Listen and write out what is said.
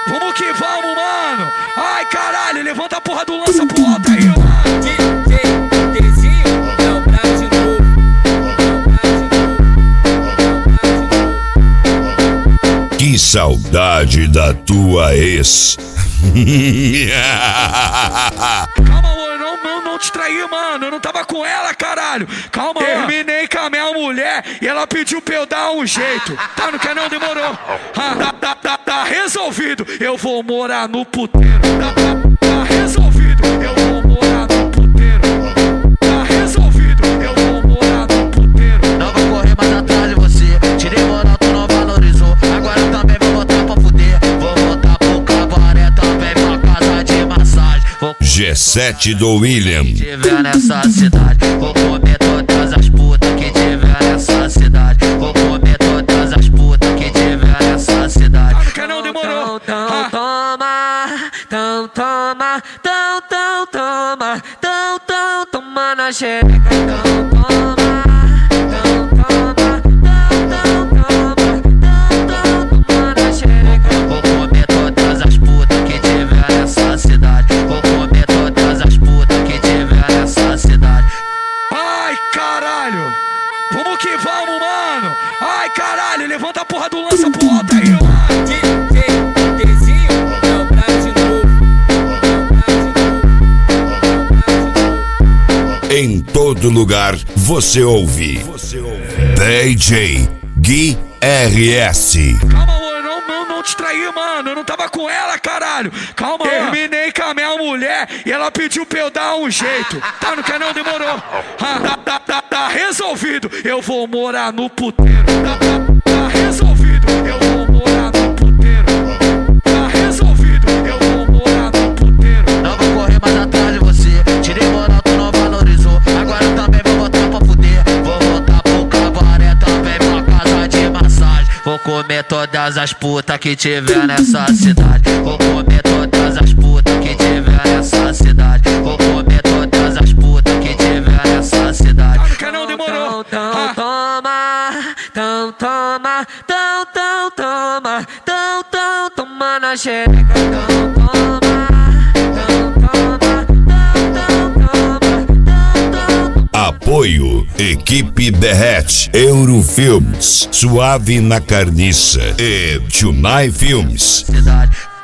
Vamos que vamos, mano. Ai, caralho, levanta a porra do lança pro alto aí, mano. DJ Tezinho, é o brabo de novo. Que saudade da tua ex. Calma, amor, não te traí, mano. Eu não tava com ela, caralho. Calma, terminei com a minha mulher e ela pediu pra eu dar um jeito. Tá, não quer não? Demorou. Tá resolvido. Eu vou morar no puteiro. Tá resolvido. Eu vou morar no puteiro. Tá resolvido. Eu vou morar no puteiro. Não vou correr mais atrás de você. Tirei moral, tu não valorizou. Agora eu também vou botar pra fuder. Vou voltar pro cabaré, também pra casa de massagem. G7 do William. Que tiver nessa cidade, vou comer todas as putas que tiver nessa cidade. Vou comer todas as putas que tiver nessa cidade. Não quer não? Demorou. Toma na xereca, toma na xereca. Vou comer todas as putas que tiver nessa cidade. Vou comer todas as putas que tiver nessa cidade. Ai, caralho. Vamos que vamos, mano. Ai, caralho, levanta a porra do lança pro alto aí, mano. DJ Tezinho, é o brabo de novo. Em todo lugar você ouve. DJ Gui RS. Calma, amor, não te traí, mano. Eu não tava com ela, caralho. Calma, terminei com a minha mulher e ela pediu pra eu dar um jeito. Tá, não quer não? Demorou. Tá resolvido. Eu vou morar no puteiro. Tá resolvido. Eu vou morar no puteiro. Tá resolvido. Eu vou morar no puteiro. Não vou correr mais atrás de você. Tirei moral, tu não valorizou. Agora eu também vou botar pra fuder. Vou voltar pro cabaré, também pra casa de massagem. Vou comer todas as putas que tiver nessa cidade. Vou comer todas as putas que tiver nessa cidade. Vou comer todas as putas que tiver nessa cidade. Não quer não? Demorou. Toma na xereca, Apoio Equipe Derrete, Eurofilmes, Suave na Carniça e Tunai Filmes. cidade.